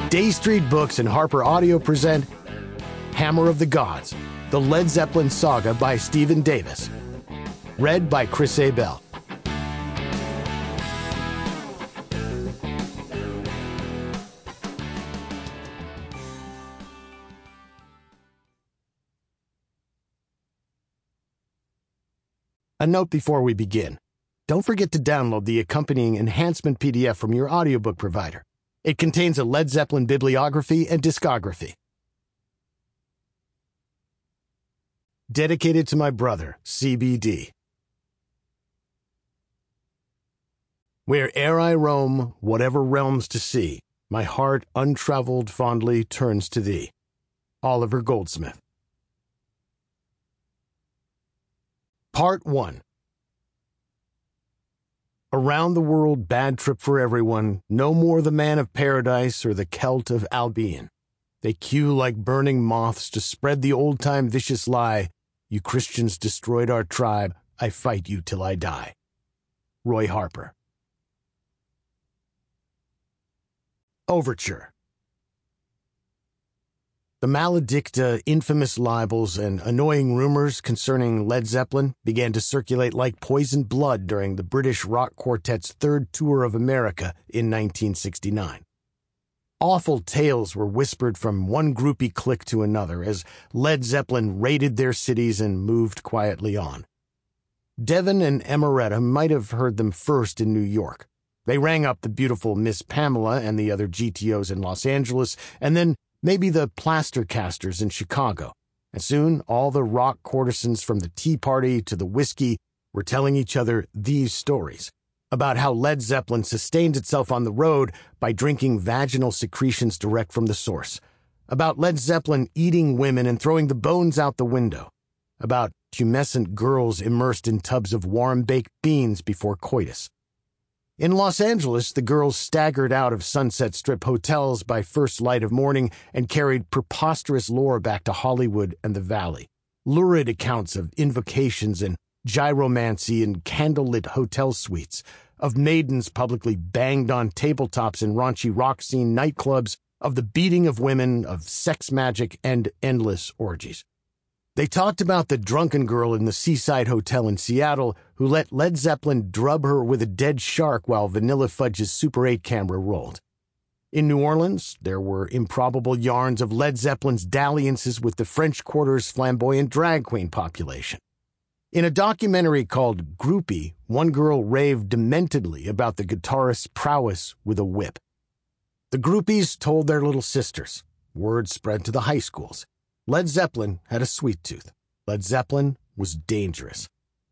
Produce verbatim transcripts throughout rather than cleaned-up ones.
Day Street Books and Harper Audio present Hammer of the Gods, the Led Zeppelin saga by Stephen Davis. Read by Chris A. Bell. A note before we begin. Don't forget to download the accompanying enhancement P D F from your audiobook provider. It contains a Led Zeppelin bibliography and discography. Dedicated to my brother, C B D. Where'er I roam, whatever realms to see, my heart untraveled fondly turns to thee. Oliver Goldsmith. Part one. Around the world, bad trip for everyone, no more the man of paradise or the Celt of Albion. They queue like burning moths to spread the old-time vicious lie, you Christians destroyed our tribe, I fight you till I die. Roy Harper. Overture. The maledicta, infamous libels, and annoying rumors concerning Led Zeppelin began to circulate like poisoned blood during the British rock quartet's third tour of America in nineteen sixty-nine. Awful tales were whispered from one groupie clique to another as Led Zeppelin raided their cities and moved quietly on. Devin and Emeretta might have heard them first in New York. They rang up the beautiful Miss Pamela and the other G T Os in Los Angeles, and then maybe the Plastercasters in Chicago. And soon, all the rock courtesans from the Tea Party to the whiskey were telling each other these stories about how Led Zeppelin sustained itself on the road by drinking vaginal secretions direct from the source, about Led Zeppelin eating women and throwing the bones out the window, about tumescent girls immersed in tubs of warm-baked beans before coitus. In Los Angeles, the girls staggered out of Sunset Strip hotels by first light of morning and carried preposterous lore back to Hollywood and the Valley. Lurid accounts of invocations and gyromancy in candlelit hotel suites, of maidens publicly banged on tabletops in raunchy rock scene nightclubs, of the beating of women, of sex magic, and endless orgies. They talked about the drunken girl in the Seaside Hotel in Seattle who let Led Zeppelin drub her with a dead shark while Vanilla Fudge's Super eight camera rolled. In New Orleans, there were improbable yarns of Led Zeppelin's dalliances with the French Quarter's flamboyant drag queen population. In a documentary called Groupie, one girl raved dementedly about the guitarist's prowess with a whip. The groupies told their little sisters. Word spread to the high schools. Led Zeppelin had a sweet tooth. Led Zeppelin was dangerous.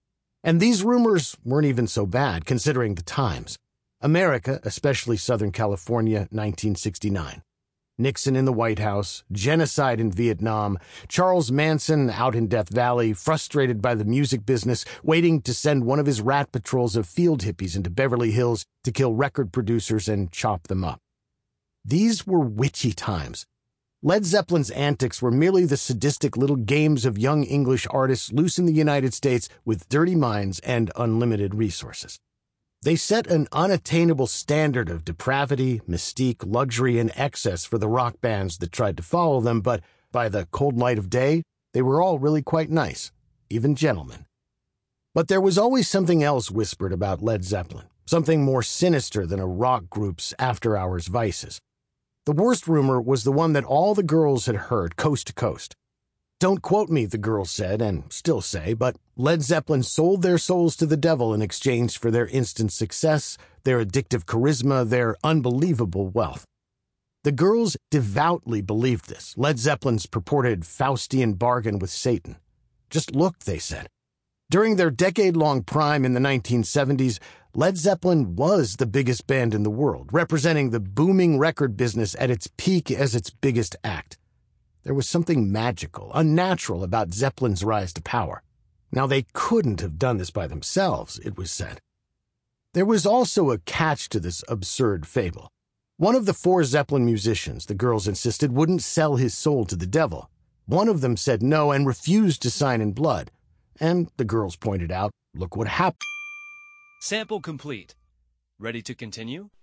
And these rumors weren't even so bad, considering the times. America, especially Southern California, nineteen sixty-nine. Nixon in the White House, genocide in Vietnam, Charles Manson out in Death Valley, frustrated by the music business, waiting to send one of his rat patrols of field hippies into Beverly Hills to kill record producers and chop them up. These were witchy times. Led Zeppelin's antics were merely the sadistic little games of young English artists loose in the United States with dirty minds and unlimited resources. They set an unattainable standard of depravity, mystique, luxury, and excess for the rock bands that tried to follow them, but by the cold light of day, they were all really quite nice, even gentlemen. But there was always something else whispered about Led Zeppelin, something more sinister than a rock group's after-hours vices. The worst rumor was the one that all the girls had heard coast to coast. Don't quote me, the girls said, and still say, but Led Zeppelin sold their souls to the devil in exchange for their instant success, their addictive charisma, their unbelievable wealth. The girls devoutly believed this, Led Zeppelin's purported Faustian bargain with Satan. Just look, they said. During their decade-long prime in the nineteen seventies, Led Zeppelin was the biggest band in the world, representing the booming record business at its peak as its biggest act. There was something magical, unnatural about Zeppelin's rise to power. Now, they couldn't have done this by themselves, it was said. There was also a catch to this absurd fable. One of the four Zeppelin musicians, the girls insisted, wouldn't sell his soul to the devil. One of them said no and refused to sign in blood. And, the girls pointed out, look what happened. Sample complete. Ready to continue?